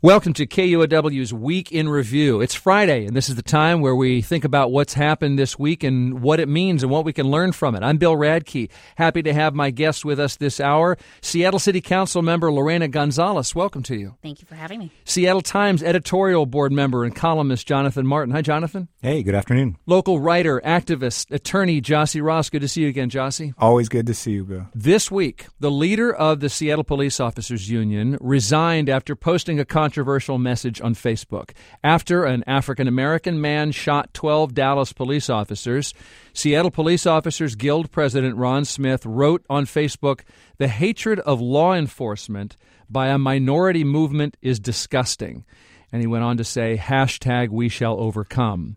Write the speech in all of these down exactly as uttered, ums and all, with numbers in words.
Welcome to K U O W's Week in Review. It's Friday, and this is the time where we think about what's happened this week and what it means and what we can learn from it. I'm Bill Radke. Happy to have my guest with us this hour, Seattle City Council member Lorena Gonzalez. Welcome to you. Thank you for having me. Seattle Times editorial board member and columnist Jonathan Martin. Hi, Jonathan. Hey, good afternoon. Local writer, activist, attorney Jossie Ross. Good to see you again, Jossie. Always good to see you, Bill. This week, the leader of the Seattle Police Officers Union resigned after posting a controversial message on Facebook. After an African-American man shot twelve Dallas police officers, Seattle Police Officers Guild President Ron Smith wrote on Facebook, "The hatred of law enforcement by a minority movement is disgusting." And he went on to say, hashtag we shall overcome.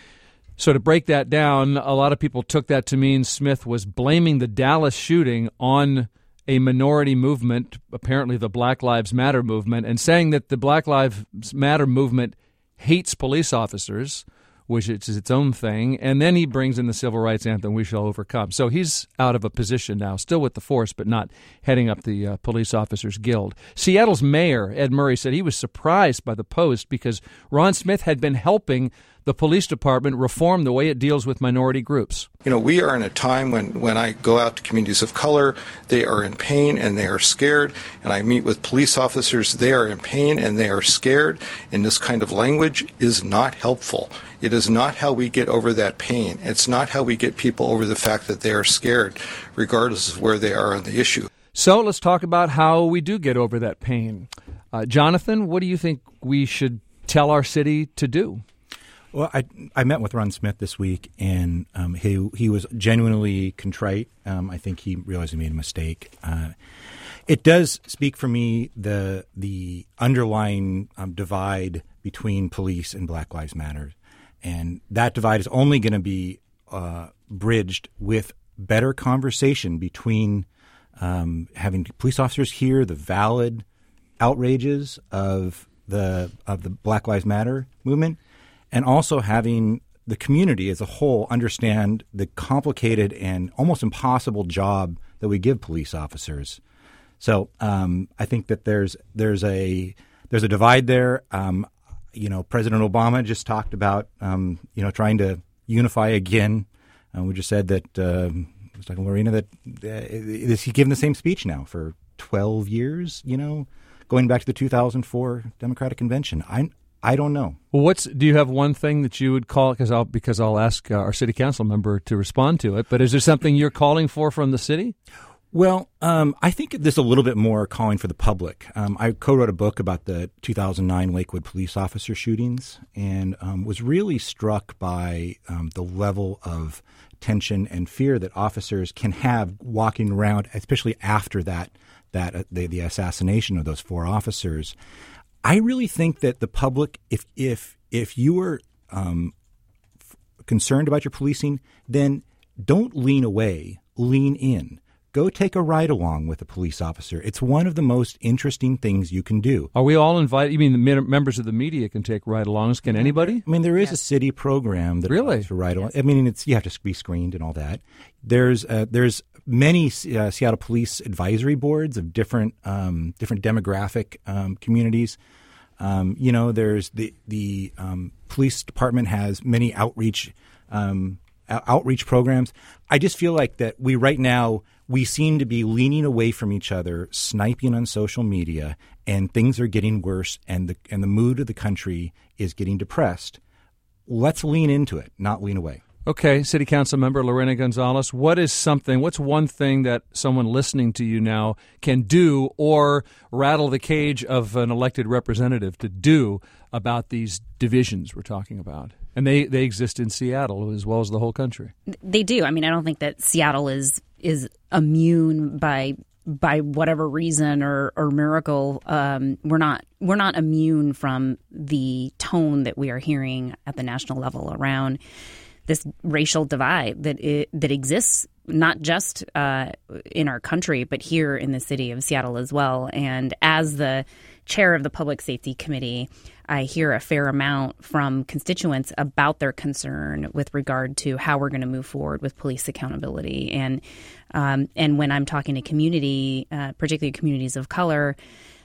So to break that down, a lot of people took that to mean Smith was blaming the Dallas shooting on a minority movement, apparently the Black Lives Matter movement, and saying that the Black Lives Matter movement hates police officers, which is its own thing, and then he brings in the civil rights anthem, "We Shall Overcome." So he's out of a position now, still with the force, but not heading up the uh, Police Officers Guild. Seattle's mayor, Ed Murray, said he was surprised by the post because Ron Smith had been helping the police department reform the way it deals with minority groups. You know, we are in a time when, when I go out to communities of color, they are in pain and they are scared. And I meet with police officers, they are in pain and they are scared. And this kind of language is not helpful. It is not how we get over that pain. It's not how we get people over the fact that they are scared, regardless of where they are on the issue. So let's talk about how we do get over that pain. Uh, Jonathan, what do you think we should tell our city to do? Well, I I met with Ron Smith this week, and um, he he was genuinely contrite. Um, I think he realized he made a mistake. Uh, it does speak for me the the underlying um, divide between police and Black Lives Matter, and that divide is only going to be uh, bridged with better conversation between um, having police officers hear the valid outrages of the of the Black Lives Matter movement, and also having the community as a whole understand the complicated and almost impossible job that we give police officers. So um, I think that there's there's a there's a divide there. Um, you know, President Obama just talked about um, you know trying to unify again. Uh, we just said that uh, I was talking to Lorena that uh, is he giving the same speech now for twelve years? You know, going back to the two thousand four Democratic Convention. I I don't know. Well, what's do you have one thing that you would call because I'll because I'll ask uh, our city council member to respond to it. But is there something you're calling for from the city? Well, um, I think there's a little bit more calling for the public. Um, I co-wrote a book about the two thousand nine Lakewood police officer shootings and um, was really struck by um, the level of tension and fear that officers can have walking around, especially after that that uh, the, the assassination of those four officers. I really think that the public, if if if you are um, f- concerned about your policing, then don't lean away, lean in. Go take a ride along with a police officer. It's one of the most interesting things you can do. Are we all invited? You mean the me- members of the media can take ride-alongs? Can anybody? I mean, there is yes. a city program that really for ride-along. I mean, it's you have to be screened and all that. There's uh, there's many uh, Seattle Police advisory boards of different um, different demographic um, communities. Um, you know, there's the the um, police department has many outreach um, outreach programs. I just feel like that we right now we seem to be leaning away from each other, sniping on social media, and things are getting worse, and the and the mood of the country is getting depressed. Let's lean into it, not lean away. Okay, City Council member Lorena Gonzalez, what is something, what's one thing that someone listening to you now can do or rattle the cage of an elected representative to do about these divisions we're talking about? And they, they exist in Seattle as well as the whole country. They do. I mean, I don't think that Seattle is is immune by by whatever reason or, or miracle. Um, we're not we're not immune from the tone that we are hearing at the national level around this racial divide that it, that exists not just uh, in our country, but here in the city of Seattle as well. And as the chair of the Public Safety Committee, I hear a fair amount from constituents about their concern with regard to how we're going to move forward with police accountability. And um, and when I'm talking to community, uh, particularly communities of color,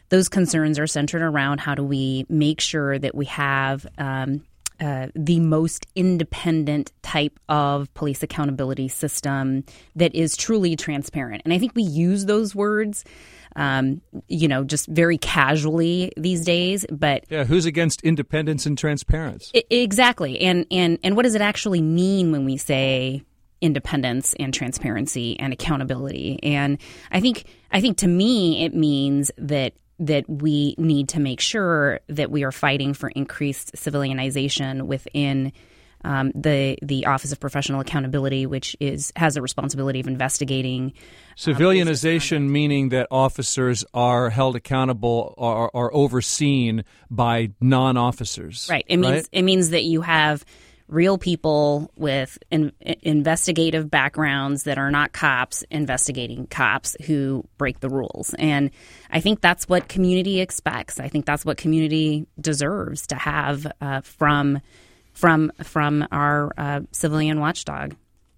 those concerns are centered around how do we make sure that we have um, uh, the most independent type of police accountability system that is truly transparent. And I think we use those words, um, you know, just very casually these days. But yeah, who's against independence and transparency? I- exactly. And and and what does it actually mean when we say independence and transparency and accountability? And I think I think to me it means that that we need to make sure that we are fighting for increased civilianization within um, the the Office of Professional Accountability, which is has a responsibility of investigating civilianization, um, meaning that officers are held accountable or are overseen by non-officers. Right. It means right? it means that you have real people with in, investigative backgrounds that are not cops investigating cops who break the rules. And I think that's what community expects. I think that's what community deserves to have uh, from from from our uh, civilian watchdog.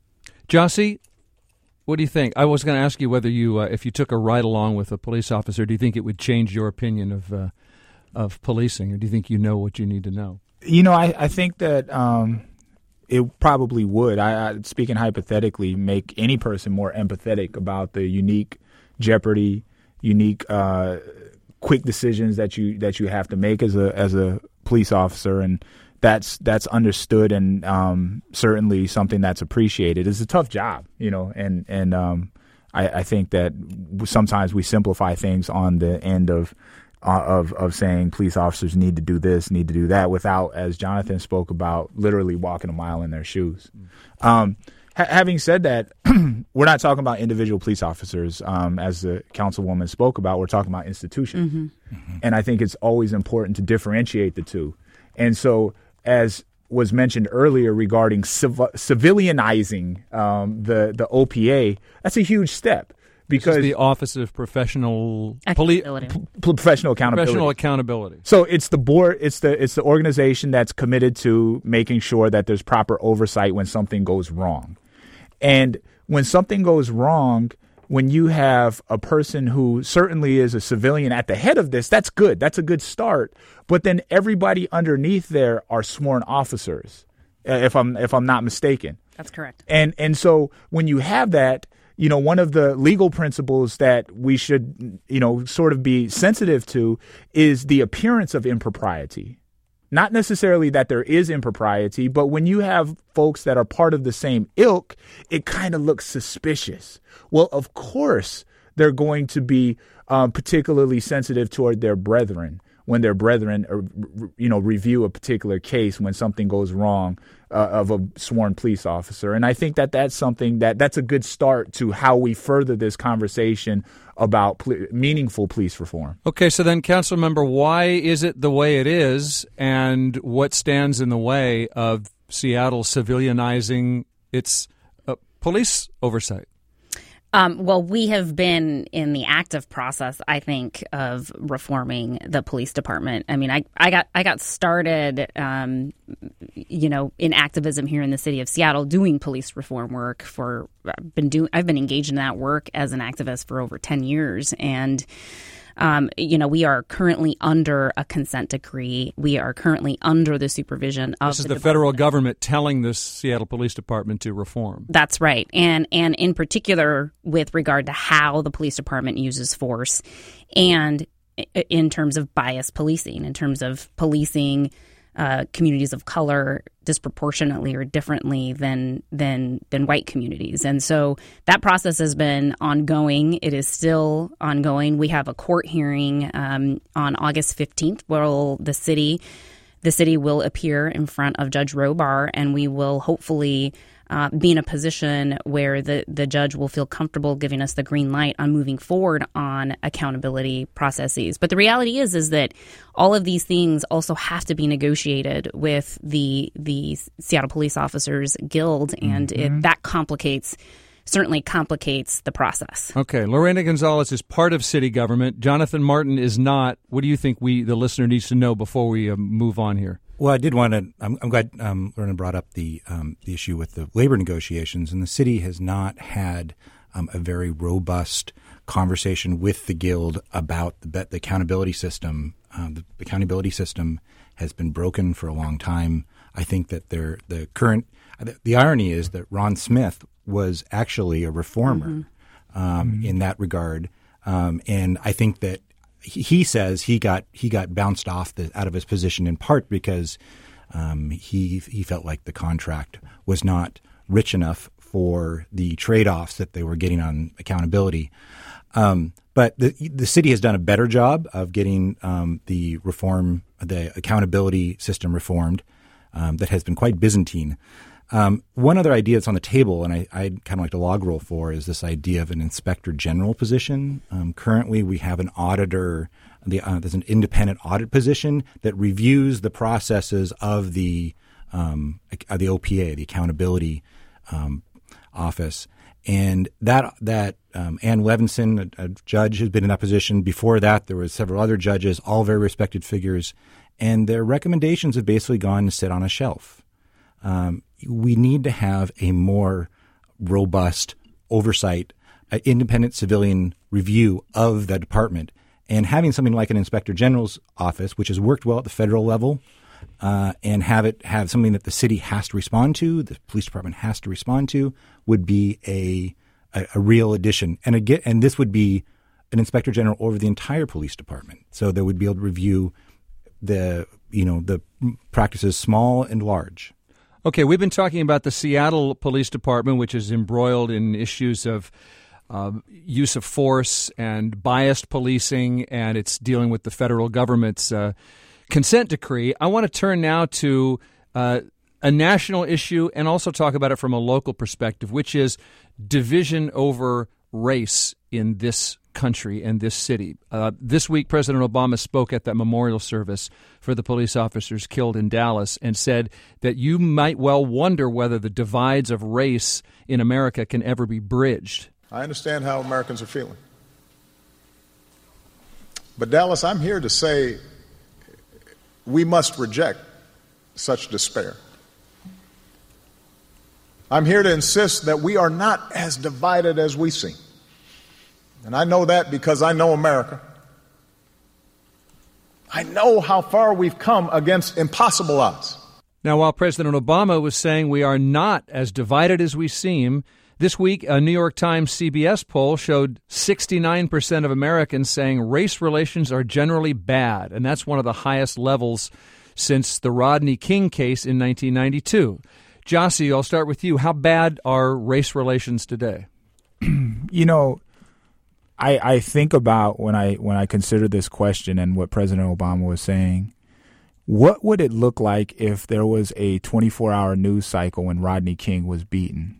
Josie, what do you think? I was going to ask you whether you, uh, if you took a ride along with a police officer, do you think it would change your opinion of uh, of policing, or do you think you know what you need to know? You know, I, I think that um, it probably would, I, I, speaking hypothetically, make any person more empathetic about the unique jeopardy, unique, uh, quick decisions that you that you have to make as a as a police officer, and that's that's understood and um, certainly something that's appreciated. It's a tough job, you know, and and um, I, I think that sometimes we simplify things on the end of. Uh, of of saying police officers need to do this, need to do that, without, as Jonathan spoke about, literally walking a mile in their shoes. Mm-hmm. Um, ha- having said that, we're not talking about individual police officers. Um, as the councilwoman spoke about, we're talking about institutions. Mm-hmm. Mm-hmm. And I think it's always important to differentiate the two. And so, as was mentioned earlier regarding civ- civilianizing um, the, the O P A, that's a huge step. Because this is the Office of Professional Accountability. Poli- p- professional accountability. Professional accountability. So it's the board. It's the it's the organization that's committed to making sure that there's proper oversight when something goes wrong. And when something goes wrong, when you have a person who certainly is a civilian at the head of this, that's good. That's a good start. But then everybody underneath there are sworn officers, if I'm if I'm not mistaken. That's correct. And and so when you have that. You know, one of the legal principles that we should, you know, sort of be sensitive to is the appearance of impropriety. Not necessarily that there is impropriety, but when you have folks that are part of the same ilk, it kind of looks suspicious. Well, of course, they're going to be um, particularly sensitive toward their brethren when their brethren, or, you know, review a particular case when something goes wrong uh, of a sworn police officer. And I think that that's something that that's a good start to how we further this conversation about pl- meaningful police reform. Okay, so then, council member, why is it the way it is, and what stands in the way of Seattle civilianizing its uh, police oversight? Um, well, we have been in the active process, I think, of reforming the police department. I mean, I, I got I got started, um, you know, in activism here in the city of Seattle, doing police reform work for. I've been doing. I've been engaged in that work as an activist for over ten years, and. Um, you know, we are currently under a consent decree. We are currently under the supervision of This is the, the federal government telling the Seattle Police Department to reform. That's right. And and in particular with regard to how the police department uses force and in terms of bias policing, in terms of policing uh, communities of color disproportionately or differently than than than white communities. And so that process has been ongoing. It is still ongoing. We have a court hearing um, on August fifteenth where the city the city will appear in front of Judge Robar, and we will hopefully uh, be in a position where the, the judge will feel comfortable giving us the green light on moving forward on accountability processes. But the reality is, is that all of these things also have to be negotiated with the the Seattle Police Officers Guild, and mm-hmm. it, that complicates certainly complicates the process. Okay. Lorena Gonzalez is part of city government. Jonathan Martin is not. What do you think we, the listener, needs to know before we uh, move on here? Well, I did want to. I'm, I'm glad um, Lorena brought up the um, the issue with the labor negotiations, and the city has not had um, a very robust conversation with the Guild about the, the accountability system. Uh, the accountability system has been broken for a long time. I think that they're, the current the, the irony is that Ron Smith was actually a reformer mm-hmm. Um, mm-hmm. in that regard, um, and I think that he, he says he got he got bounced off the, out of his position in part because um, he he felt like the contract was not rich enough for the trade-offs that they were getting on accountability. Um, but the the city has done a better job of getting um, the reform, the accountability system reformed. Um, that has been quite Byzantine. Um, one other idea that's on the table, and I, I'd kind of like to log roll for, is this idea of an inspector general position. Um, currently, we have an auditor. The, uh, there's an independent audit position that reviews the processes of the um, the O P A, the accountability um, office, and that that um, Ann Levinson, a, a judge, has been in that position. Before that, there were several other judges, all very respected figures. And their recommendations have basically gone to sit on a shelf. Um, we need to have a more robust oversight, uh, independent civilian review of the department. And having something like an inspector general's office, which has worked well at the federal level, uh, and have it have something that the city has to respond to, the police department has to respond to, would be a a, a real addition. And again, and this would be an inspector general over the entire police department. So they would be able to review the you know the practices small and large. Okay, we've been talking about the Seattle Police Department, which is embroiled in issues of uh, use of force and biased policing, and it's dealing with the federal government's uh, consent decree. I want to turn now to uh, a national issue and also talk about it from a local perspective, which is division over race in this country and this city. Uh, this week, President Obama spoke at that memorial service for the police officers killed in Dallas and said that you might well wonder whether the divides of race in America can ever be bridged. I understand how Americans are feeling. But Dallas, I'm here to say we must reject such despair. I'm here to insist that we are not as divided as we seem. And I know that because I know America. I know how far we've come against impossible odds. Now, while President Obama was saying we are not as divided as we seem, this week a New York Times C B S poll showed sixty-nine percent of Americans saying race relations are generally bad, and that's one of the highest levels since the Rodney King case in nineteen ninety-two. Jossie, I'll start with you. How bad are race relations today? You know, I, I think about when I when I consider this question and what President Obama was saying, what would it look like if there was a twenty-four hour news cycle when Rodney King was beaten?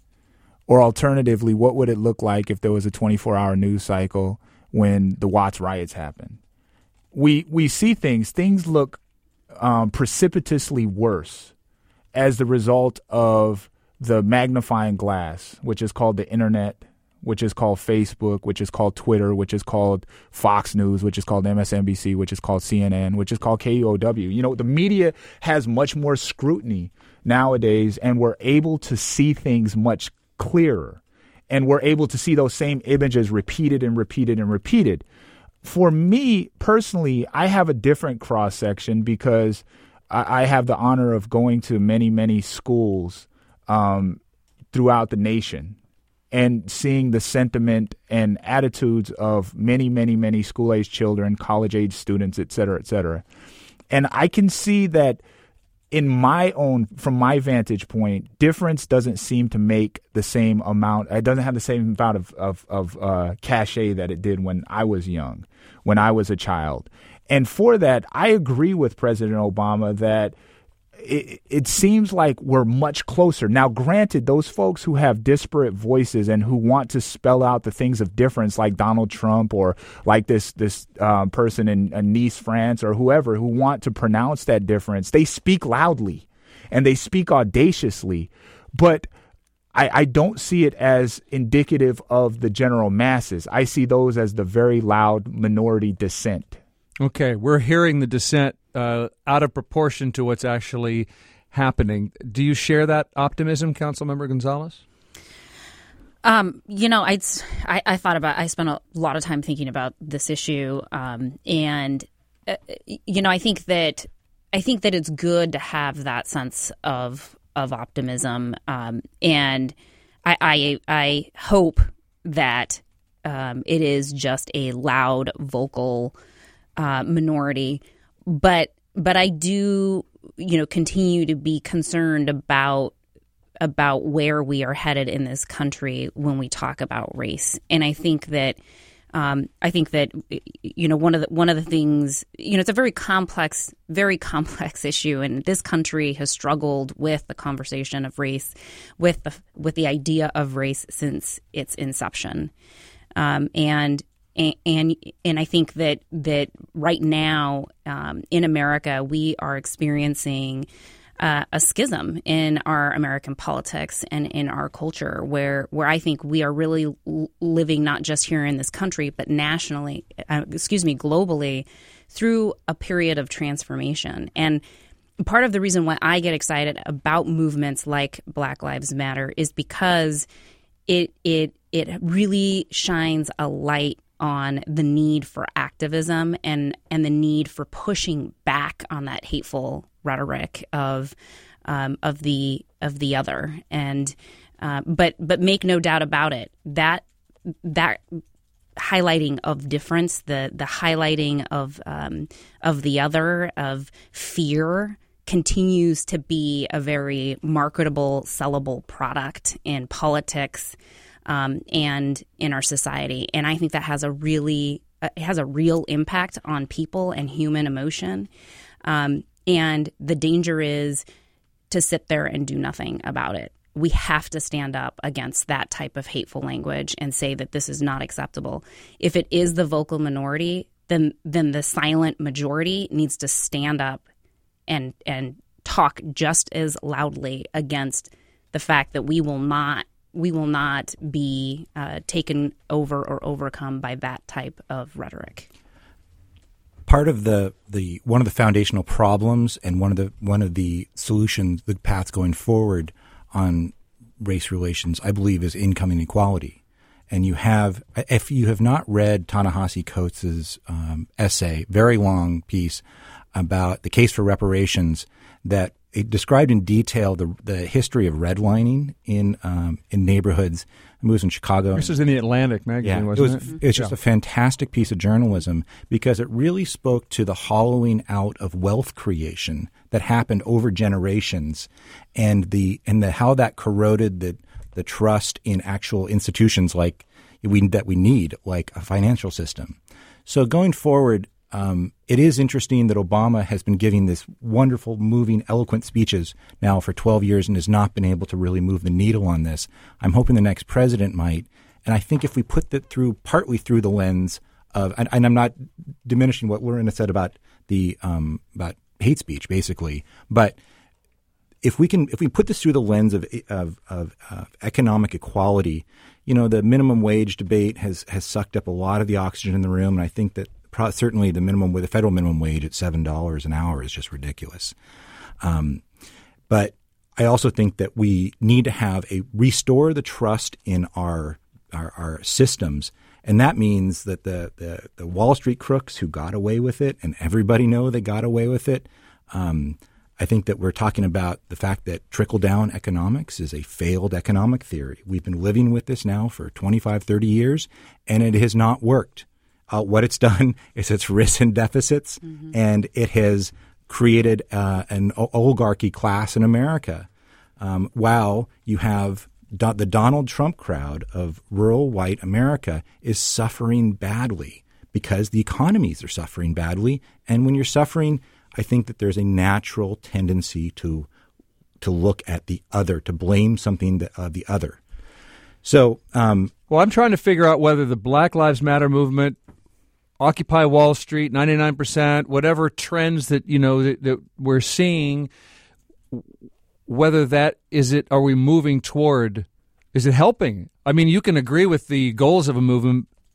Or alternatively, what would it look like if there was a twenty-four hour news cycle when the Watts riots happened? We we see things, things look um, precipitously worse as the result of the magnifying glass, which is called the internet, which is called Facebook, which is called Twitter, which is called Fox News, which is called M S N B C, which is called C N N, which is called K U O W. You know, the media has much more scrutiny nowadays, and we're able to see things much clearer. And we're able to see those same images repeated and repeated and repeated. For me personally, I have a different cross section because I, I have the honor of going to many, many schools um, throughout the nation, and seeing the sentiment and attitudes of many, many, many school-age children, college-age students, et cetera, et cetera. And I can see that in my own, from my vantage point, difference doesn't seem to make the same amount. It doesn't have the same amount of, of, of uh, cachet that it did when I was young, when I was a child. And for that, I agree with President Obama that It, it seems like we're much closer. Now, granted, those folks who have disparate voices and who want to spell out the things of difference, like Donald Trump or like this this um, person in, in Nice, France, or whoever, who want to pronounce that difference, they speak loudly and they speak audaciously. But I, I don't see it as indicative of the general masses. I see those as the very loud minority dissent. Okay, we're hearing the dissent uh, out of proportion to what's actually happening. Do you share that optimism, Councilmember Gonzalez? Um, you know, I'd, I I thought about. I spent a lot of time thinking about this issue, um, and uh, you know, I think that I think that it's good to have that sense of of optimism, um, and I, I I hope that um, it is just a loud, vocal uh, minority, but but I do, you know, continue to be concerned about. about where we are headed in this country when we talk about race. And I think that um, I think that you know one of the one of the things, you know, it's a very complex, very complex issue, and this country has struggled with the conversation of race, with the with the idea of race since its inception. Um, and and and I think that that right now um, in America we are experiencing Uh, a schism in our American politics and in our culture where where I think we are really l- living not just here in this country, but nationally, uh, excuse me, globally, through a period of transformation. And part of the reason why I get excited about movements like Black Lives Matter is because it it it really shines a light on the need for activism and, and the need for pushing back on that hateful rhetoric of um, of the of the other. And uh, but but make no doubt about it, that that highlighting of difference, the the highlighting of um, of the other, of fear, continues to be a very marketable, sellable product in politics. Um, and in our society. And I think that has a really, uh, it has a real impact on people and human emotion. Um, and the danger is to sit there and do nothing about it. We have to stand up against that type of hateful language and say that this is not acceptable. If it is the vocal minority, then then the silent majority needs to stand up and and talk just as loudly against the fact that we will not we will not be uh, taken over or overcome by that type of rhetoric. Part of the, the one of the foundational problems and one of the one of the solutions, the paths going forward on race relations, I believe, is income inequality. And you have, if you have not read Ta-Nehisi Coates's um, essay, very long piece about the case for reparations, that it described in detail the the history of redlining in um, in neighborhoods. I was in Chicago. This was in the Atlantic magazine, yeah, wasn't it? Was, it? Mm-hmm. It was just yeah. a fantastic piece of journalism because it really spoke to the hollowing out of wealth creation that happened over generations, and the and the how that corroded the the trust in actual institutions like we that we need, like a financial system. So going forward. Um, it is interesting that Obama has been giving this wonderful, moving, eloquent speeches now for twelve years and has not been able to really move the needle on this. I'm hoping the next president might. And I think if we put that through, partly through the lens of, and, and I'm not diminishing what Lorena said about the um, about hate speech, basically, but if we can, if we put this through the lens of of, of uh, economic equality, you know, the minimum wage debate has has sucked up a lot of the oxygen in the room, and I think that. Certainly, the minimum, the federal minimum wage at seven dollars an hour is just ridiculous. Um, but I also think that we need to have a restore the trust in our our, our systems, and that means that the, the the Wall Street crooks who got away with it, and everybody know they got away with it. Um, I think that we're talking about the fact that trickle down economics is a failed economic theory. We've been living with this now for twenty-five, thirty years, and it has not worked. Uh, what it's done is it's risen deficits, mm-hmm. and it has created uh, an oligarchy class in America. Um, while you have do- the Donald Trump crowd of rural white America is suffering badly because the economies are suffering badly. And when you're suffering, I think that there's a natural tendency to to look at the other, to blame something that, uh, the other. So, um, well, I'm trying to figure out whether the Black Lives Matter movement, Occupy Wall Street, ninety-nine percent, whatever trends that, you know, that, that we're seeing, whether that is it, are we moving toward, is it helping? I mean, you can agree with the goals of a movement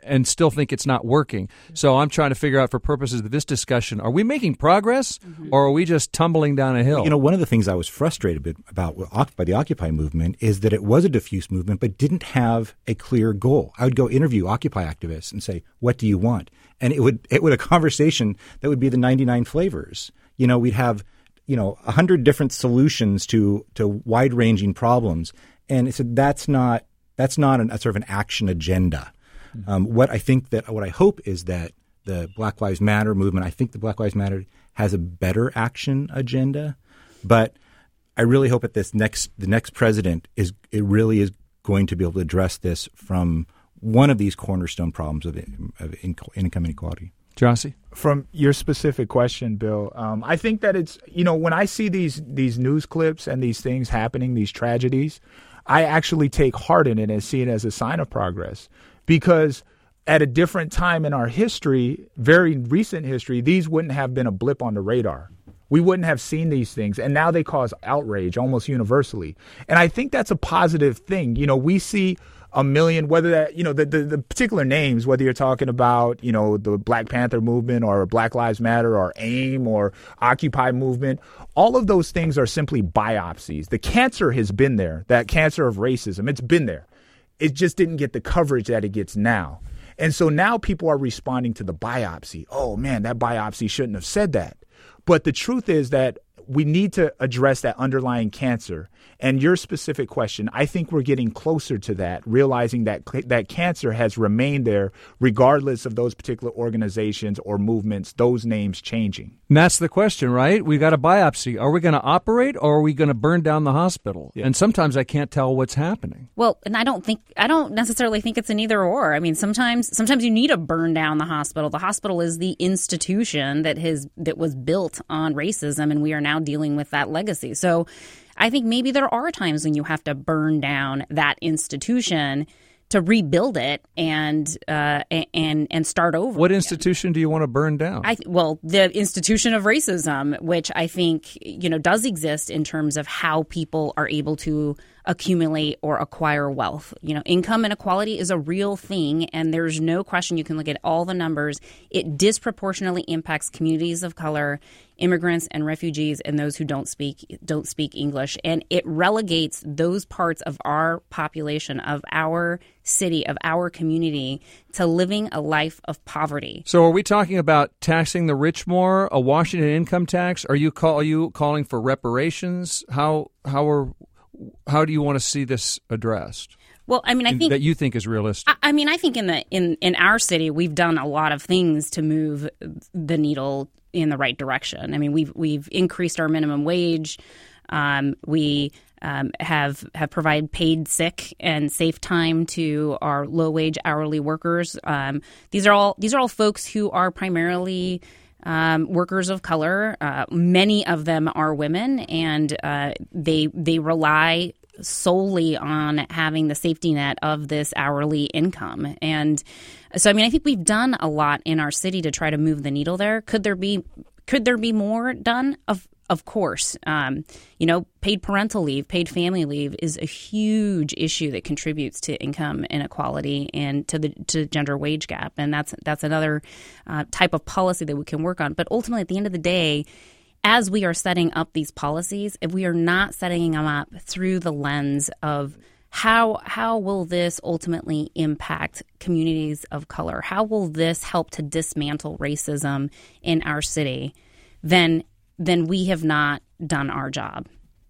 and still think it's not working. So I'm trying to figure out, for purposes of this discussion, are we making progress mm-hmm. or are we just tumbling down a hill? You know, one of the things I was frustrated about by the Occupy movement is that it was a diffuse movement but didn't have a clear goal. I would go interview Occupy activists and say, what do you want? And it would it would a conversation that would be the ninety-nine flavors. You know, we'd have, you know, one hundred different solutions to to wide-ranging problems. And it said that's not that's not an, a sort of an action agenda. Um, what I think that what I hope is that the Black Lives Matter movement, I think the Black Lives Matter has a better action agenda, but I really hope that this next the next president is it really is going to be able to address this from one of these cornerstone problems of, of income inequality. Jossie? From your specific question, Bill, um, I think that it's, you know, when I see these these news clips and these things happening, these tragedies, I actually take heart in it and see it as a sign of progress. Because at a different time in our history, very recent history, these wouldn't have been a blip on the radar. We wouldn't have seen these things. And now they cause outrage almost universally. And I think that's a positive thing. You know, we see a million, whether that, you know, the, the, the particular names, whether you're talking about, you know, the Black Panther movement or Black Lives Matter or AIM or Occupy movement, all of those things are simply biopsies. The cancer has been there, that cancer of racism. It's been there. It just didn't get the coverage that it gets now. And so now people are responding to the biopsy. Oh, man, that biopsy shouldn't have said that. But the truth is that we need to address that underlying cancer. And your specific question, I think we're getting closer to that, realizing that that cancer has remained there regardless of those particular organizations or movements, those names changing. And that's the question, right? We got a biopsy. Are we going to operate or are we going to burn down the hospital? Yeah. And sometimes I can't tell what's happening. Well, and I don't think I don't necessarily think it's an either or. I mean, sometimes sometimes you need to burn down the hospital. The hospital is the institution that has that was built on racism, and we are now dealing with that legacy. So I think maybe there are times when you have to burn down that institution to rebuild it and uh, and and start over. What again. institution do you want to burn down? I th- well, the institution of racism, which I think you know does exist in terms of how people are able to accumulate or acquire wealth. You know, income inequality is a real thing, and there's no question. You can look at all the numbers. It disproportionately impacts communities of color, immigrants and refugees, and those who don't speak don't speak English. And it relegates those parts of our population, of our city, of our community, to living a life of poverty. So are we talking about taxing the rich more, a Washington income tax? Are you call are you calling for reparations? How how are how do you want to see this addressed? Well, I mean, I think that you think is realistic. I, I mean, I think in the in, in our city, we've done a lot of things to move the needle in the right direction. I mean, we've we've increased our minimum wage. Um, we um, have have provided paid sick and safe time to our low wage hourly workers. Um, these are all these are all folks who are primarily Um, workers of color. Uh, many of them are women, and uh, they they rely solely on having the safety net of this hourly income. And so, I mean, I think we've done a lot in our city to try to move the needle there. Could there be could there be more done? Of Of course, um, you know, paid parental leave, paid family leave is a huge issue that contributes to income inequality and to the to gender wage gap, and that's that's another uh, type of policy that we can work on. But ultimately, at the end of the day, as we are setting up these policies, if we are not setting them up through the lens of how how will this ultimately impact communities of color, how will this help to dismantle racism in our city, then then we have not done our job.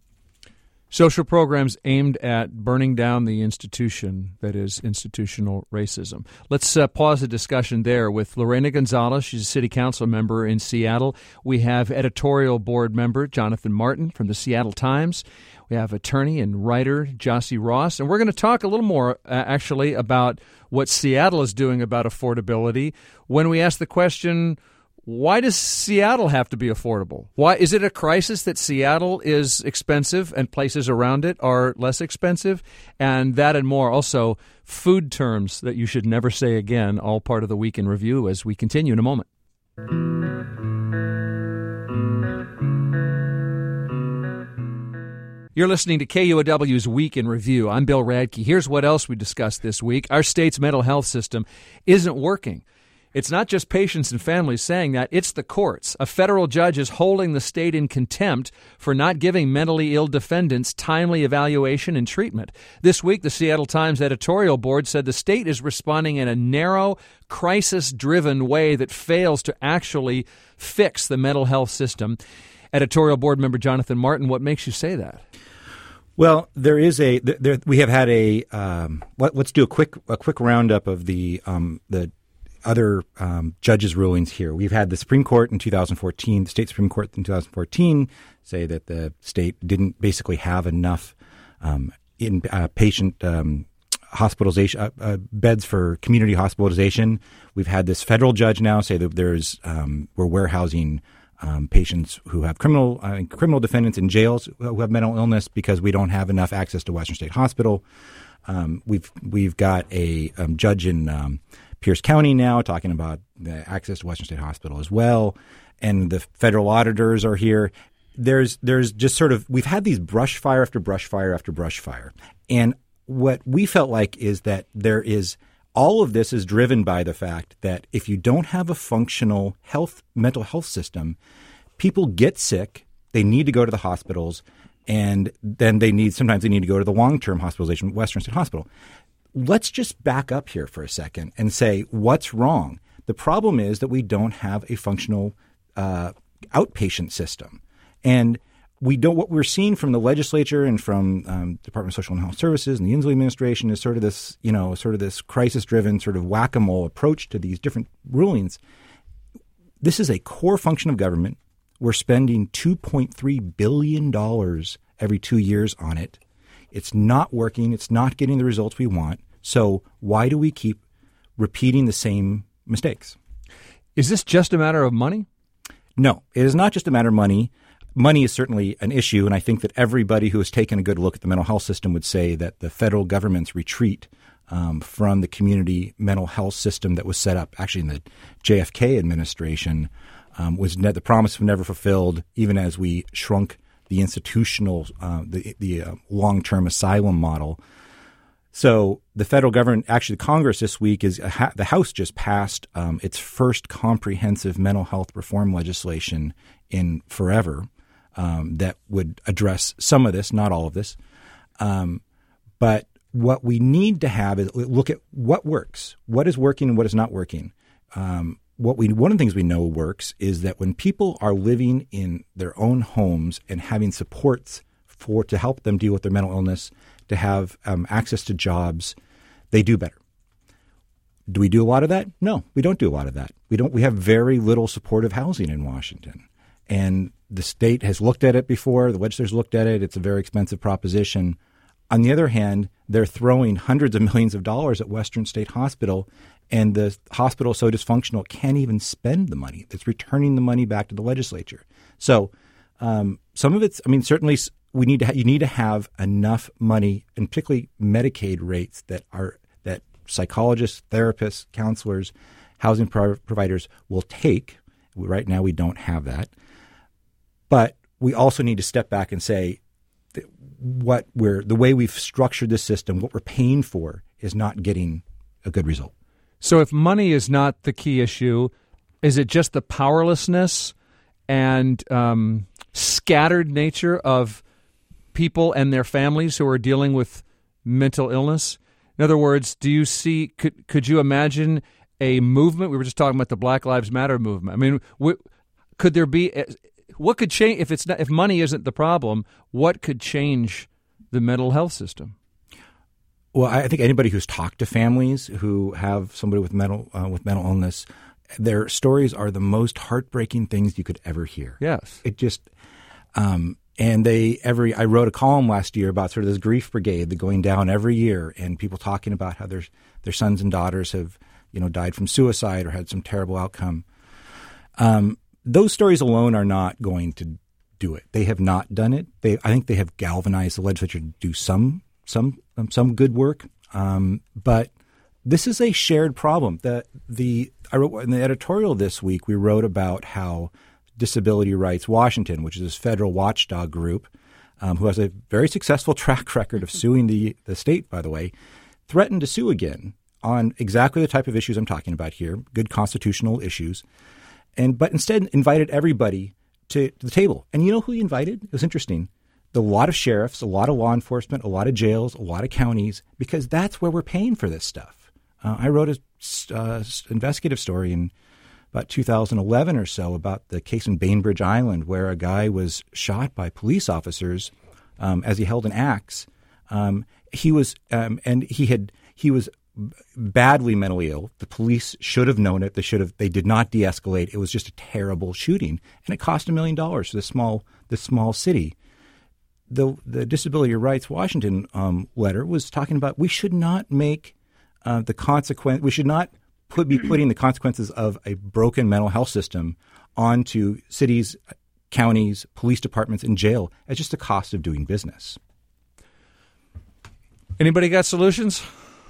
Social programs aimed at burning down the institution that is institutional racism. Let's uh, pause the discussion there with Lorena Gonzalez. She's a city council member in Seattle. We have editorial board member Jonathan Martin from the Seattle Times. We have attorney and writer Jossie Ross. And we're going to talk a little more, uh, actually, about what Seattle is doing about affordability when we ask the question, why does Seattle have to be affordable? Why is it a crisis that Seattle is expensive and places around it are less expensive? And that and more. Also, food terms that you should never say again, all part of the Week in Review as we continue in a moment. You're listening to K U O W's Week in Review. I'm Bill Radke. Here's what else we discussed this week. Our state's mental health system isn't working. It's not just patients and families saying that, it's the courts. A federal judge is holding the state in contempt for not giving mentally ill defendants timely evaluation and treatment. This week, the Seattle Times editorial board said the state is responding in a narrow, crisis-driven way that fails to actually fix the mental health system. Editorial board member Jonathan Martin, what makes you say that? Well, there is a there, we have had a um, let, let's do a quick a quick roundup of the um, the other um, judges' rulings here. We've had the Supreme Court in two thousand fourteen, the state Supreme Court in two thousand fourteen, say that the state didn't basically have enough um, in uh, patient um, hospitalization uh, uh, beds for community hospitalization. We've had this federal judge now say that there's um, we're warehousing Um, patients who have criminal uh, criminal defendants in jails who have mental illness because we don't have enough access to Western State Hospital. Um, we've we've got a um, judge in um, Pierce County now talking about the access to Western State Hospital as well, and the federal auditors are here. There's there's just sort of we've had these brush fire after brush fire after brush fire, and what we felt like is that there is. All of this is driven by the fact that if you don't have a functional health, mental health system, people get sick, they need to go to the hospitals, and then they need sometimes they need to go to the long-term hospitalization, Western State Hospital. Let's just back up here for a second and say what's wrong. The problem is that we don't have a functional uh, outpatient system, and we don't. What we're seeing from the legislature and from um, Department of Social and Health Services and the Inslee administration is sort of this, you know, sort of this crisis-driven sort of whack-a-mole approach to these different rulings. This is a core function of government. We're spending two point three billion dollars every two years on it. It's not working. It's not getting the results we want. So why do we keep repeating the same mistakes? Is this just a matter of money? No, it is not just a matter of money. Money is certainly an issue, and I think that everybody who has taken a good look at the mental health system would say that the federal government's retreat um, from the community mental health system that was set up actually in the J F K administration um, was ne- the promise was never fulfilled, even as we shrunk the institutional, uh, the, the uh, long-term asylum model. So the federal government, actually the Congress this week, is uh, the House just passed um, its first comprehensive mental health reform legislation in forever. Um, that would address some of this, not all of this. Um, but what we need to have is look at what works, what is working and what is not working. Um, what we one of the things we know works is that when people are living in their own homes and having supports for to help them deal with their mental illness, to have um, access to jobs, they do better. Do we do a lot of that? No, we don't do a lot of that. We don't. We have very little supportive housing in Washington. And the state has looked at it before. The legislators looked at it. It's a very expensive proposition. On the other hand, they're throwing hundreds of millions of dollars at Western State Hospital, and the hospital is so dysfunctional it can't even spend the money. It's returning the money back to the legislature. So um, some of it's, I mean, certainly we need to ha- you need to have enough money, and particularly Medicaid rates that are that psychologists, therapists, counselors, housing pro- providers will take. Right now, we don't have that. But we also need to step back and say that what we're the way we've structured this system, what we're paying for, is not getting a good result. So if money is not the key issue, is it just the powerlessness and um, scattered nature of people and their families who are dealing with mental illness? In other words, do you see? Could could you imagine a movement? We were just talking about the Black Lives Matter movement. I mean, w- could there be? What could change if it's not, if money isn't the problem? What could change the mental health system? Well, I think anybody who's talked to families who have somebody with mental uh, with mental illness, their stories are the most heartbreaking things you could ever hear. Yes, it just um, and they every I wrote a column last year about sort of this grief brigade that going down every year, and people talking about how their their sons and daughters have you know died from suicide or had some terrible outcome. Um, those stories alone are not going to do it. They have not done it. They I think they have galvanized the legislature to do some. some some good work, um, but this is a shared problem. The the I wrote in the editorial this week, we wrote about how Disability Rights Washington, which is this federal watchdog group, um, who has a very successful track record of suing the, the state, by the way, threatened to sue again on exactly the type of issues I'm talking about here, good constitutional issues, and but instead invited everybody to the table. And you know who he invited? It was interesting. A lot of sheriffs, a lot of law enforcement, a lot of jails, a lot of counties, because that's where we're paying for this stuff. Uh, I wrote an uh, investigative story in about two thousand eleven or so about the case in Bainbridge Island where a guy was shot by police officers um, as he held an axe. Um, he was um, and he had he was badly mentally ill. The police should have known it. They should have. They did not de-escalate. It was just a terrible shooting, and it cost a million dollars for this small this small city. The the Disability Rights Washington um, letter was talking about we should not make uh, the consequence. We should not put be putting the consequences of a broken mental health system onto cities, counties, police departments, and jail as just the cost of doing business. Anybody got solutions?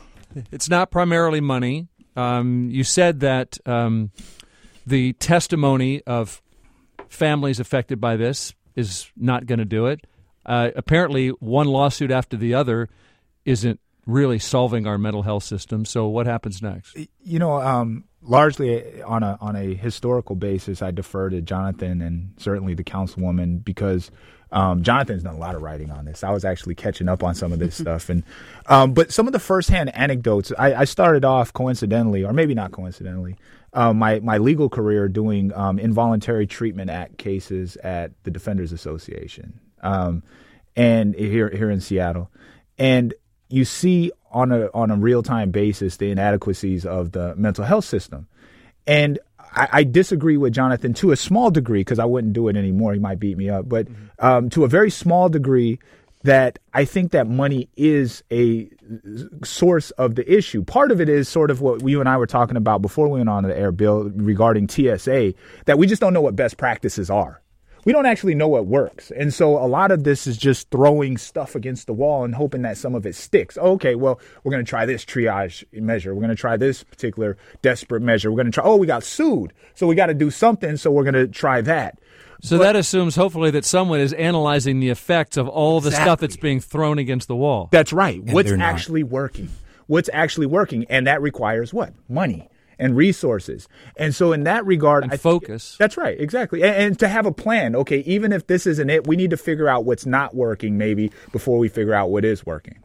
It's not primarily money. Um, you said that um, the testimony of families affected by this is not going to do it. Uh, apparently, one lawsuit after the other isn't really solving our mental health system. So what happens next? You know, um, largely on a on a historical basis, I defer to Jonathan and certainly the councilwoman because um, Jonathan's done a lot of writing on this. I was actually catching up on some of this stuff. and um, But some of the firsthand anecdotes, I, I started off coincidentally, or maybe not coincidentally, uh, my, my legal career doing um, Involuntary Treatment Act cases at the Defenders Association. Um, and here here in Seattle, and you see on a on a real time basis the inadequacies of the mental health system, and I, I disagree with Jonathan to a small degree because I wouldn't do it anymore. He might beat me up, but um, to a very small degree, that I think that money is a source of the issue. Part of it is sort of what you and I were talking about before we went on the air, Bill, regarding T S A, that we just don't know what best practices are. We don't actually know what works. And so a lot of this is just throwing stuff against the wall and hoping that some of it sticks. Okay, well, we're going to try this triage measure. We're going to try this particular desperate measure. We're going to try, oh, we got sued. So we got to do something. So we're going to try that. So but, that assumes hopefully that someone is analyzing the effects of all the exactly. stuff that's being thrown against the wall. That's right. And what's actually working? What's actually working? And that requires what? Money. And resources. And so in that regard, and I focus. Th- that's right. Exactly. And, and to have a plan. Okay, even if this isn't it, we need to figure out what's not working maybe before we figure out what is working.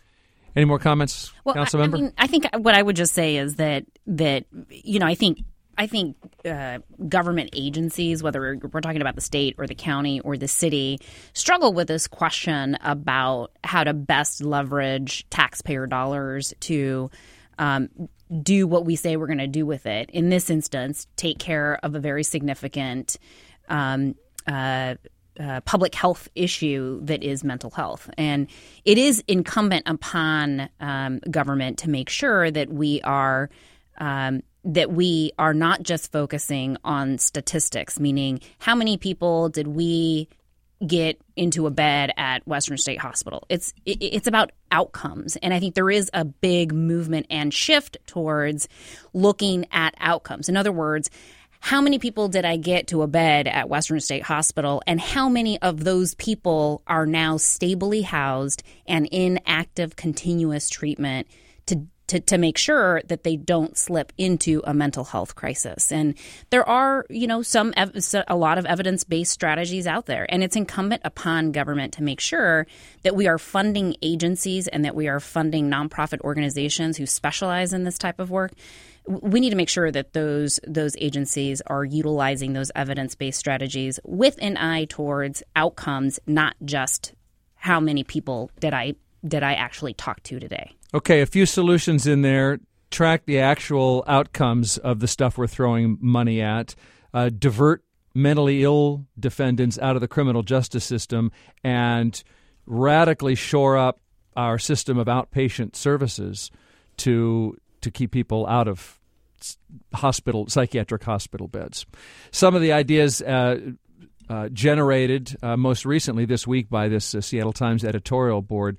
Any more comments, well, Council I, Member? I mean, I think what I would just say is that, that you know, I think I think uh, government agencies, whether we're talking about the state or the county or the city, struggle with this question about how to best leverage taxpayer dollars to um, do what we say we're going to do with it. In this instance, take care of a very significant um, uh, uh, public health issue that is mental health. And it is incumbent upon um, government to make sure that we are um, that we are not just focusing on statistics, meaning how many people did we get into a bed at Western State Hospital. It's it, it's about outcomes. And I think there is a big movement and shift towards looking at outcomes. In other words, how many people did I get to a bed at Western State Hospital, and how many of those people are now stably housed and in active continuous treatment to To, to make sure that they don't slip into a mental health crisis. And there are, you know, some ev- a lot of evidence-based strategies out there. And it's incumbent upon government to make sure that we are funding agencies and that we are funding nonprofit organizations who specialize in this type of work. We need to make sure that those those agencies are utilizing those evidence-based strategies with an eye towards outcomes, not just how many people did I did I actually talk to today. Okay, a few solutions in there. Track the actual outcomes of the stuff we're throwing money at. Uh, divert mentally ill defendants out of the criminal justice system and radically shore up our system of outpatient services to to keep people out of hospital psychiatric hospital beds. Some of the ideas uh, uh, generated uh, most recently this week by this uh, Seattle Times editorial board.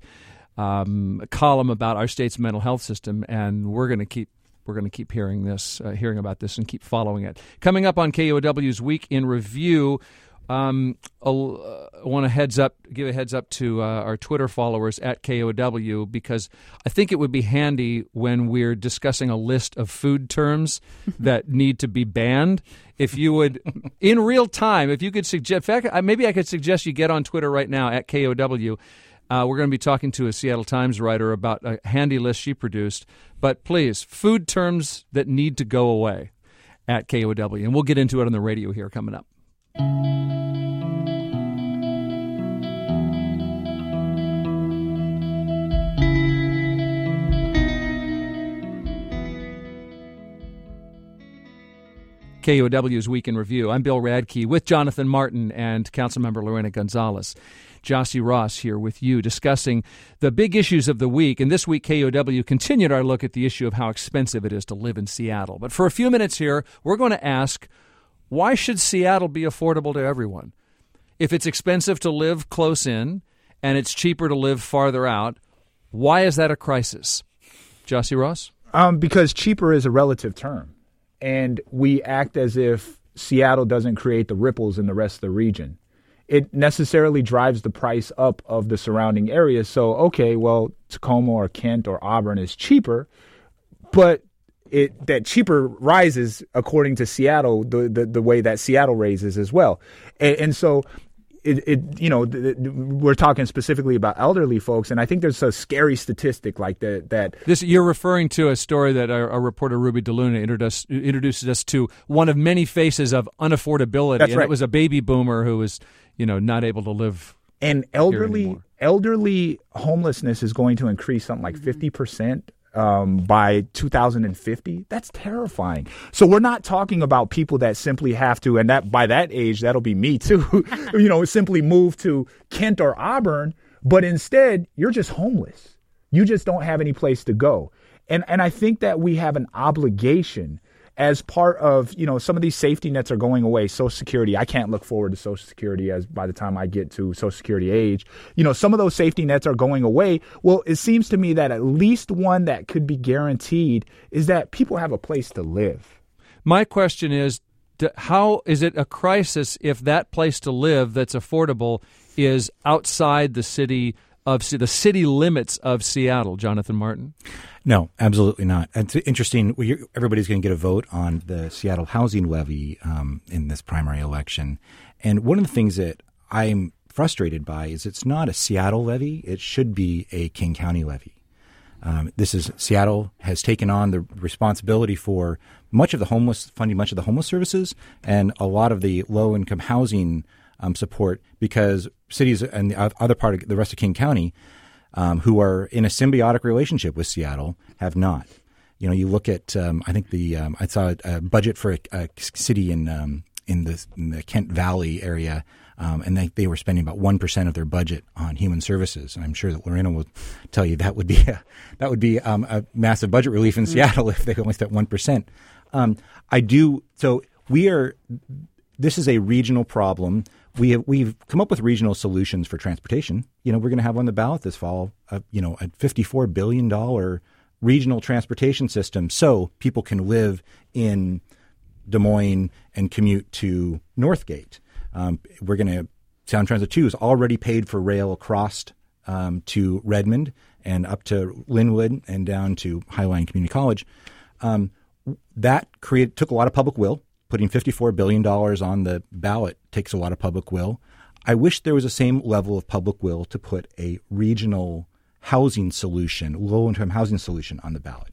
Um, a column about our state's mental health system, and we're going to keep we're going to keep hearing this, uh, hearing about this, and keep following it. Coming up on K U O W's Week in Review, um, a, want to heads up, give a heads up to uh, our Twitter followers at K O W, because I think it would be handy when we're discussing a list of food terms that need to be banned. If you would, in real time, if you could suggest, in fact, maybe I could suggest you get on Twitter right now at K O W. Uh, we're going to be talking to a Seattle Times writer about a handy list she produced. But please, food terms that need to go away at K O W. And we'll get into it on the radio here coming up. K O W's Week in Review. I'm Bill Radke with Jonathan Martin and Councilmember Lorena Gonzalez. Jossie Ross here with you discussing the big issues of the week. And this week, K O W continued our look at the issue of how expensive it is to live in Seattle. But for a few minutes here, we're going to ask, why should Seattle be affordable to everyone? If it's expensive to live close in and it's cheaper to live farther out, why is that a crisis? Jossie Ross? Um, because cheaper is a relative term. And we act as if Seattle doesn't create the ripples in the rest of the region. It necessarily drives the price up of the surrounding areas. So, okay, well, Tacoma or Kent or Auburn is cheaper, but it that cheaper rises according to Seattle, the, the, the way that Seattle raises as well. And, and so It, it, you know, th- th- we're talking specifically about elderly folks, and I think there's a scary statistic like that. That this you're referring to a story that our, our reporter Ruby DeLuna introduced, introduces us to, one of many faces of unaffordability. That's and right. It was a baby boomer who was, you know, not able to live. And elderly elderly homelessness is going to increase something like fifty percent. Um, by two thousand fifty. That's terrifying. So we're not talking about people that simply have to, and that by that age, that'll be me too, you know, simply move to Kent or Auburn, but instead you're just homeless. You just don't have any place to go. And and I think that we have an obligation as part of, you know, some of these safety nets are going away. Social Security, I can't look forward to Social Security as by the time I get to Social Security age. You know, some of those safety nets are going away. Well, it seems to me that at least one that could be guaranteed is that people have a place to live. My question is, how is it a crisis if that place to live that's affordable is outside the city of the city limits of Seattle? Jonathan Martin? No, absolutely not. It's interesting. Everybody's going to get a vote on the Seattle housing levy um, in this primary election. And one of the things that I'm frustrated by is it's not a Seattle levy. It should be a King County levy. Um, this is Seattle has taken on the responsibility for much of the homeless, funding much of the homeless services and a lot of the low-income housing um, support, because cities and the other part of the rest of King County, Um, who are in a symbiotic relationship with Seattle, have not. You know, you look at, um, I think the, um, I saw a, a budget for a, a city in um, in, the, in the Kent Valley area, um, and they, they were spending about one percent of their budget on human services. And I'm sure that Lorena will tell you that would be a, that would be um, a massive budget relief in mm-hmm. Seattle if they only spent one percent. Um, I do, so we are, this is a regional problem. We have, we've come up with regional solutions for transportation. You know, we're going to have on the ballot this fall, uh, you know, a fifty-four billion dollars regional transportation system so people can live in Des Moines and commute to Northgate. Um, we're going to, Sound Transit two has already paid for rail across um, to Redmond and up to Linwood and down to Highline Community College. Um, that created, took a lot of public will. Putting fifty-four billion dollars on the ballot takes a lot of public will. I wish there was the same level of public will to put a regional housing solution, low-income housing solution on the ballot.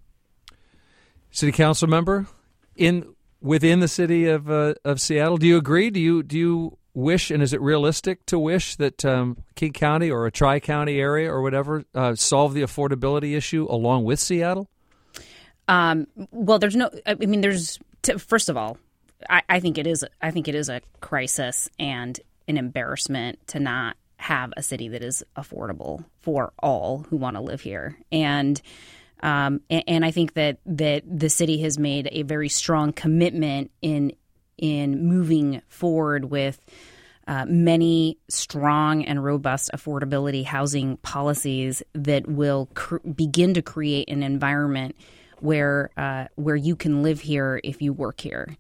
City council member in within the city of uh, of Seattle, do you agree? Do you do you wish, and is it realistic to wish that um, King County or a tri-county area or whatever uh, solve the affordability issue along with Seattle? Um, well, there's no. I mean, there's. First of all, I, I think it is. I think it is a crisis and an embarrassment to not have a city that is affordable for all who want to live here. And um, and, and I think that that the city has made a very strong commitment in in moving forward with uh, many strong and robust affordability housing policies that will cr- begin to create an environment where uh, where you can live here if you work here.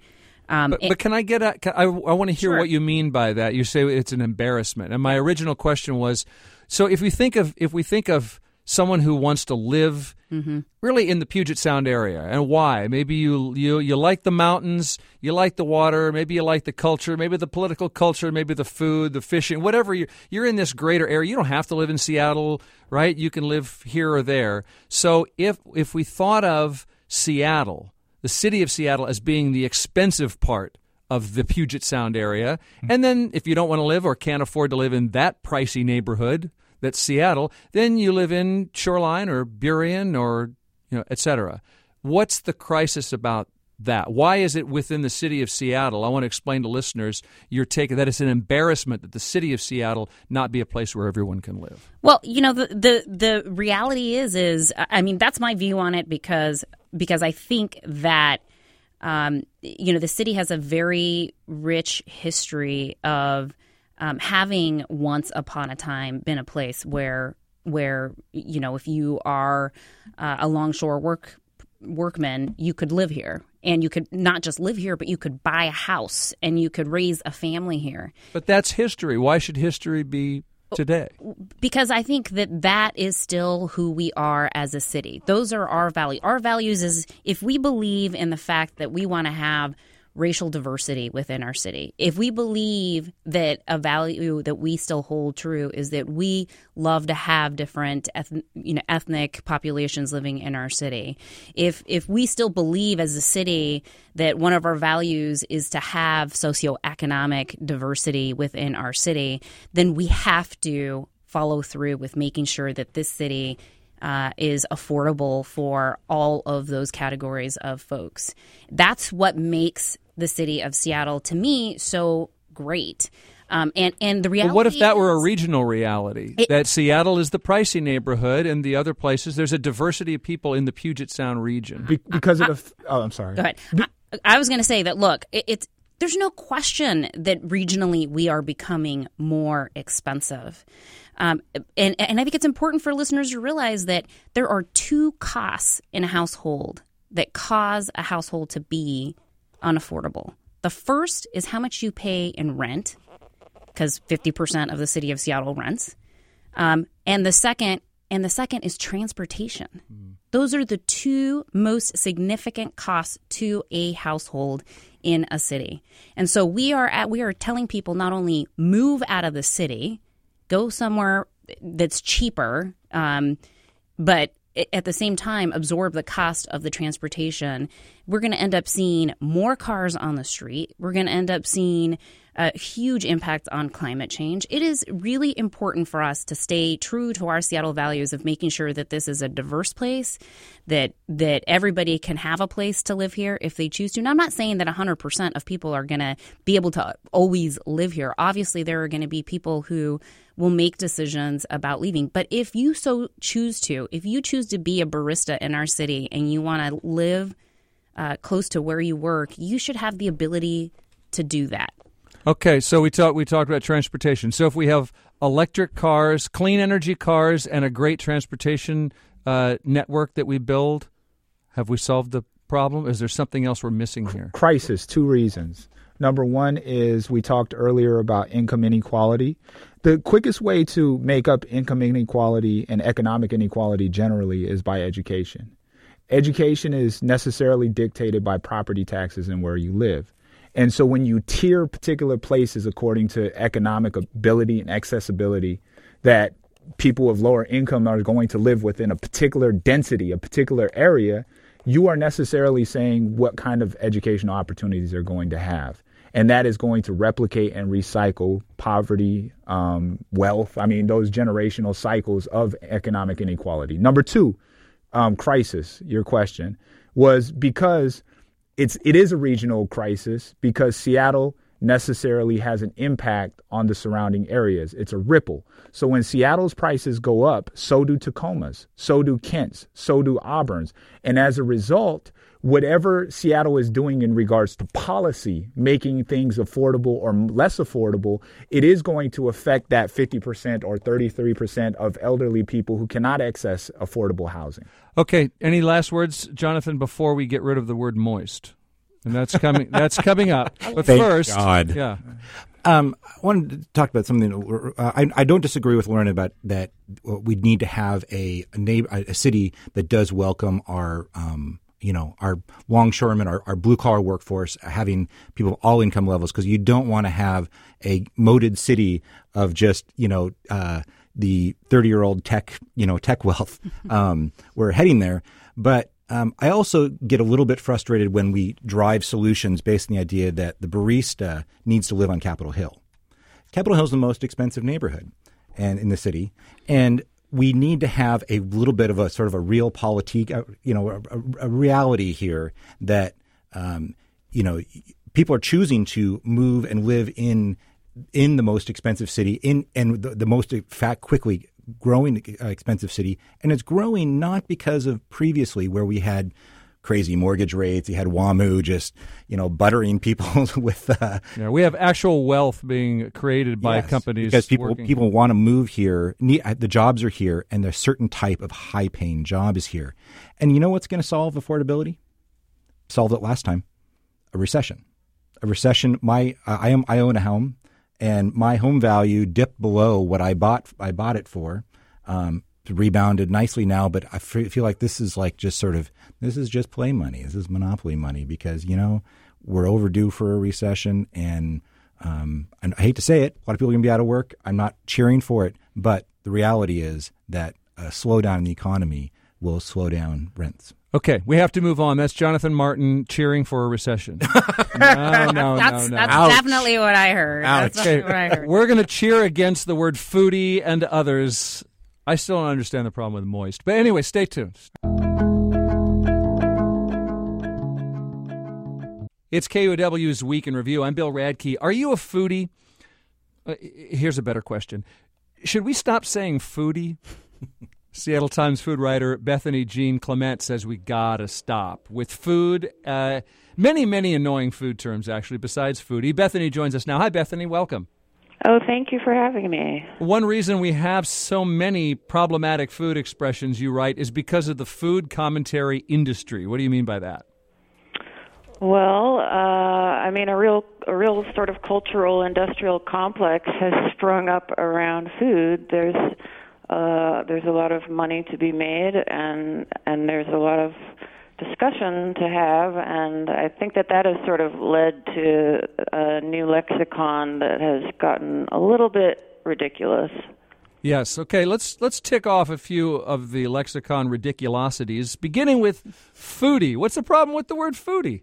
Um, but, but can I get at, can, I, I want to hear Sure. what you mean by that. You say it's an embarrassment. And my original question was, so if we think of if we think of someone who wants to live mm-hmm. really in the Puget Sound area, and why? Maybe you, you you like the mountains, you like the water, maybe you like the culture, maybe the political culture, maybe the food, the fishing, whatever. You're, you're in this greater area. You don't have to live in Seattle, right? You can live here or there. So if if we thought of Seattle, the city of Seattle, as being the expensive part of the Puget Sound area, and then if you don't want to live or can't afford to live in that pricey neighborhood that's Seattle, then you live in Shoreline or Burien or, you know, et cetera. What's the crisis about that? Why is it within the city of Seattle? I want to explain to listeners your take that it's an embarrassment that the city of Seattle not be a place where everyone can live. Well, you know, the the, the reality is, is I mean, that's my view on it because because I think that, um, you know, the city has a very rich history of Um, having once upon a time been a place where, where you know, if you are uh, a longshore work workman, you could live here, and you could not just live here, but you could buy a house and you could raise a family here. But that's history. Why should history be today? Because I think that that is still who we are as a city. Those are our values. Our values is if we believe in the fact that we want to have racial diversity within our city. If we believe that a value that we still hold true is that we love to have different eth- you know, ethnic populations living in our city. If if we still believe as a city that one of our values is to have socioeconomic diversity within our city, then we have to follow through with making sure that this city Uh, is affordable for all of those categories of folks. That's what makes the city of Seattle, to me, so great. Um, and, and the reality But what if that is, were a regional reality? It, that Seattle is the pricey neighborhood and the other places, there's a diversity of people in the Puget Sound region. Be- because of the f- oh, I'm sorry. Go ahead. I, I was going to say that, look, it, it's there's no question that regionally we are becoming more expensive. Um, and, and I think it's important for listeners to realize that there are two costs in a household that cause a household to be unaffordable. The first is how much you pay in rent, because fifty percent of the city of Seattle rents. Um, and the second and the second is transportation. Mm. Those are the two most significant costs to a household in a city. And so we are at we are telling people not only move out of the city, go somewhere that's cheaper, um, but at the same time absorb the cost of the transportation. We're going to end up seeing more cars on the street. We're going to end up seeing a huge impact on climate change. It is really important for us to stay true to our Seattle values of making sure that this is a diverse place, that that everybody can have a place to live here if they choose to. And I'm not saying that one hundred percent of people are going to be able to always live here. Obviously, there are going to be people who will make decisions about leaving. But if you so choose to, if you choose to be a barista in our city and you want to live uh, close to where you work, you should have the ability to do that. Okay, so we talked we talked about transportation. So if we have electric cars, clean energy cars, and a great transportation uh, network that we build, have we solved the problem? Is there something else we're missing here? Crisis, two reasons. Number one is we talked earlier about income inequality. The quickest way to make up income inequality and economic inequality generally is by education. Education is necessarily dictated by property taxes and where you live. And so when you tier particular places according to economic ability and accessibility, that people of lower income are going to live within a particular density, a particular area, you are necessarily saying what kind of educational opportunities they're going to have. And that is going to replicate and recycle poverty, um, wealth. I mean, those generational cycles of economic inequality. Number two, um, crisis, your question, was because it's it is a regional crisis because Seattle necessarily has an impact on the surrounding areas. It's a ripple. So when Seattle's prices go up, so do Tacoma's, so do Kent's, so do Auburn's. And as a result, whatever Seattle is doing in regards to policy, making things affordable or less affordable, it is going to affect that fifty percent or thirty-three percent of elderly people who cannot access affordable housing. Okay, any last words, Jonathan, before we get rid of the word moist? And that's coming. That's coming up. But Thank first, God. yeah. Um, I wanted to talk about something. Uh, I, I don't disagree with Lauren about that. We need to have a a, neighbor, a city that does welcome our, um, you know, our longshoremen, our, our blue collar workforce, having people of all income levels, because you don't want to have a moated city of just, you know, uh, the thirty year old tech, you know, tech wealth. Um, we're heading there, but. Um, I also get a little bit frustrated when we drive solutions based on the idea that the barista needs to live on Capitol Hill. Capitol Hill is the most expensive neighborhood and in the city, and we need to have a little bit of a sort of a real politique, you know, a, a reality here that um, you know people are choosing to move and live in in the most expensive city in and the, the most fat quickly. growing uh, expensive city, and it's growing not because of previously where we had crazy mortgage rates. You had WAMU just, you know, buttering people with. Uh, yeah, we have actual wealth being created by yes, companies because people working. people want to move here. Need, the jobs are here, and a certain type of high paying job is here. And you know what's going to solve affordability? Solved it last time. A recession. A recession. My I am I own a home. And my home value dipped below what I bought. I bought it for. Um, rebounded nicely now, but I feel like this is like just sort of this is just play money. This is monopoly money because you know we're overdue for a recession, and um, and I hate to say it, a lot of people are going to be out of work. I'm not cheering for it, but the reality is that a slowdown in the economy will slow down rents. Okay, we have to move on. That's Jonathan Martin cheering for a recession. no, no, that's, no, no. That's Ouch. definitely what I heard. Ouch. That's definitely what I heard. We're going to cheer against the word foodie and others. I still don't understand the problem with moist. But anyway, stay tuned. It's K U W's Week in Review. I'm Bill Radke. Are you a foodie? Uh, here's a better question. Should we stop saying foodie? Seattle Times food writer Bethany Jean Clement says we gotta stop. With food, uh, many, many annoying food terms, actually, besides foodie. Bethany joins us now. Hi, Bethany. Welcome. Oh, thank you for having me. One reason we have so many problematic food expressions, you write, is because of the food commentary industry. What do you mean by that? Well, uh, I mean, a real, a real sort of cultural industrial complex has sprung up around food. There's Uh, there's a lot of money to be made, and and there's a lot of discussion to have, and I think that that has sort of led to a new lexicon that has gotten a little bit ridiculous. Yes. Okay. Let's let's tick off a few of the lexicon ridiculosities, beginning with foodie. What's the problem with the word foodie?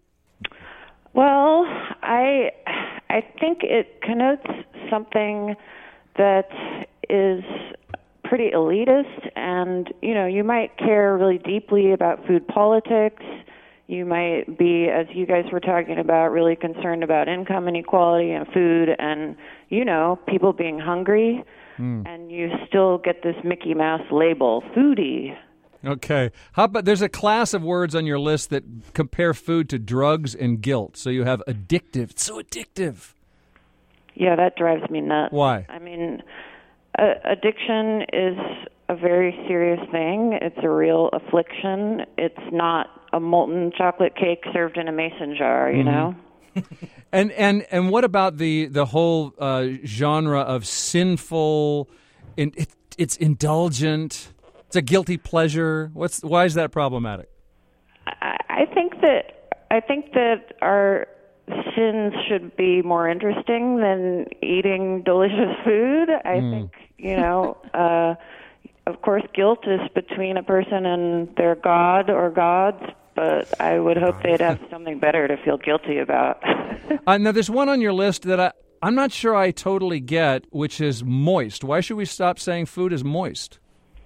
Well, I I think it connotes something that is pretty elitist, and you know, you might care really deeply about food politics. You might be, as you guys were talking about, really concerned about income inequality and food, and you know, people being hungry, mm. and you still get this Mickey Mouse label, foodie. Okay. How about there's a class of words on your list that compare food to drugs and guilt. So you have addictive. It's so addictive. Yeah, that drives me nuts. Why? I mean, Uh, addiction is a very serious thing. It's a real affliction. It's not a molten chocolate cake served in a mason jar, you mm-hmm. know? and and and what about the the whole uh, genre of sinful? In, it, it's indulgent. It's a guilty pleasure. What's why is that problematic? I, I think that I think that our sins should be more interesting than eating delicious food. I mm. think, you know, uh, of course, guilt is between a person and their God or gods, but I would hope they'd have something better to feel guilty about. uh, now, there's one on your list that I, I'm not sure I totally get, which is moist. Why should we stop saying food is moist?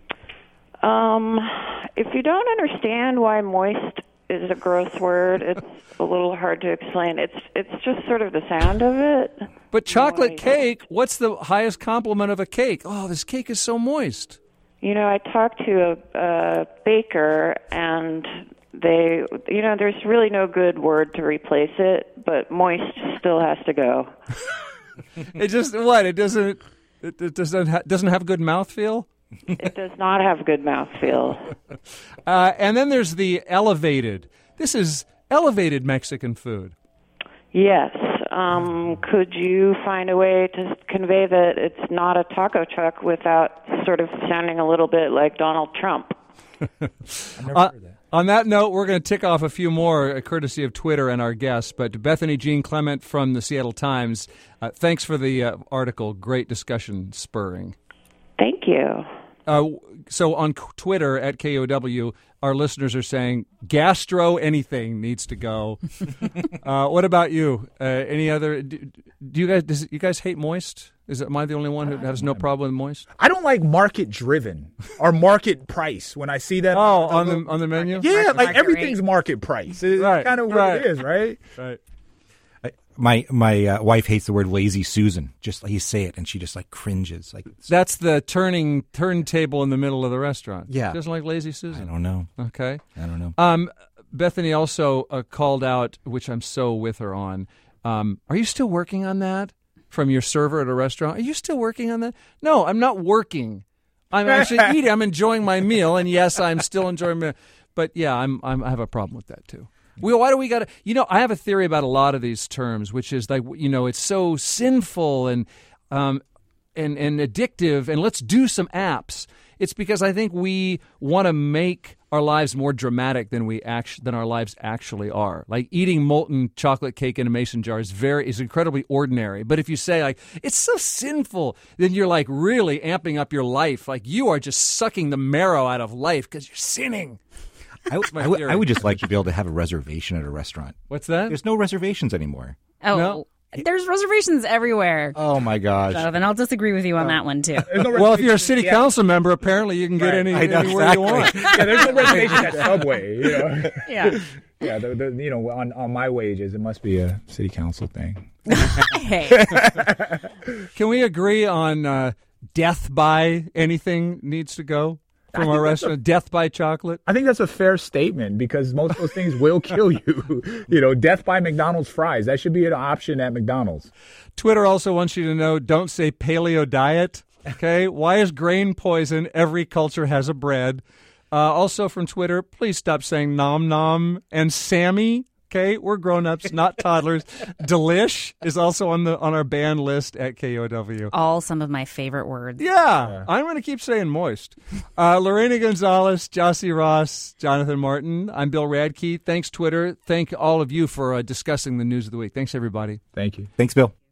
Um, if you don't understand why moist is a gross word, it's a little hard to explain. It's it's just sort of the sound of it. But chocolate you know, cake, what's the highest compliment of a cake? Oh, this cake is so moist. You know, I talked to a, a baker, and they, you know, there's really no good word to replace it, but moist still has to go. It just, what, it doesn't, it, it doesn't, ha- doesn't have good mouthfeel? It does not have good mouthfeel. Uh, and then there's the elevated. This is elevated Mexican food. Yes. Um, could you find a way to convey that it's not a taco truck without sort of sounding a little bit like Donald Trump? I never Uh, heard that. On that note, we're going to tick off a few more, uh, courtesy of Twitter and our guests. But Bethany Jean Clement from the Seattle Times, uh, thanks for the uh, article. Great discussion spurring. Thank you. Uh, so on c- Twitter at K O W, our listeners are saying gastro anything needs to go. uh, what about you? Uh, any other? Do, do you guys? Does you guys hate moist? Is it, am I the only one who has no problem with moist? I don't like market driven or market price when I see that. Oh, on the on the menu. Yeah, Market- like market everything's rate. market price. It's Right, kind of what right. it is, right? Right. My my uh, wife hates the word lazy Susan. Just like you say it, and she just like cringes. Like That's the turning turntable in the middle of the restaurant. Yeah. Just like Lazy I Susan. don't know. Okay. I don't know. Um, Bethany also uh, called out, which I'm so with her on. Um, are you still working on that from your server at a restaurant? Are you still working on that? No, I'm not working. I'm actually eating. I'm enjoying my meal, and yes, I'm still enjoying my. But yeah, I'm, I'm I have a problem with that too. Well, why do we got to? You know, I have a theory about a lot of these terms, which is like, you know, it's so sinful and um, and and addictive, and let's do some apps. It's because I think we want to make our lives more dramatic than we act- than our lives actually are. Like eating molten chocolate cake in a mason jar is very is incredibly ordinary. But if you say like it's so sinful, then you're like really amping up your life. Like you are just sucking the marrow out of life because you're sinning. I, my I would- theory. I would just like to be able to have a reservation at a restaurant. What's that? There's no reservations anymore. Oh, No. there's reservations everywhere. Oh my gosh! Jonathan, I'll disagree with you on that one too. There's no Well, if you're a reservation- city yeah. council member, apparently you can get Right. any, I know, anywhere you want. yeah, there's no reservation at Subway. You know, Yeah. yeah, the, the, you know, on on my wages, it must be a city council thing. Hey. Can we agree on uh, death by anything needs to go from think our that's restaurant? Death by chocolate? I think that's a fair statement because most of those things will kill you. You know, death by McDonald's fries. That should be an option at McDonald's. Twitter also wants you to know, don't say paleo diet. Okay? Why is grain poison? Every culture has a bread. Uh, also from Twitter, please stop saying nom nom and Sammy. Okay? We're grown-ups, not toddlers. Delish is also on the on our banned list at K O W. All some of my favorite words. Yeah, I'm going to keep saying moist. Uh, Lorena Gonzalez, Jossie Ross, Jonathan Martin. I'm Bill Radke. Thanks, Twitter. Thank all of you for uh, discussing the news of the week. Thanks, everybody. Thank you. Thanks, Bill.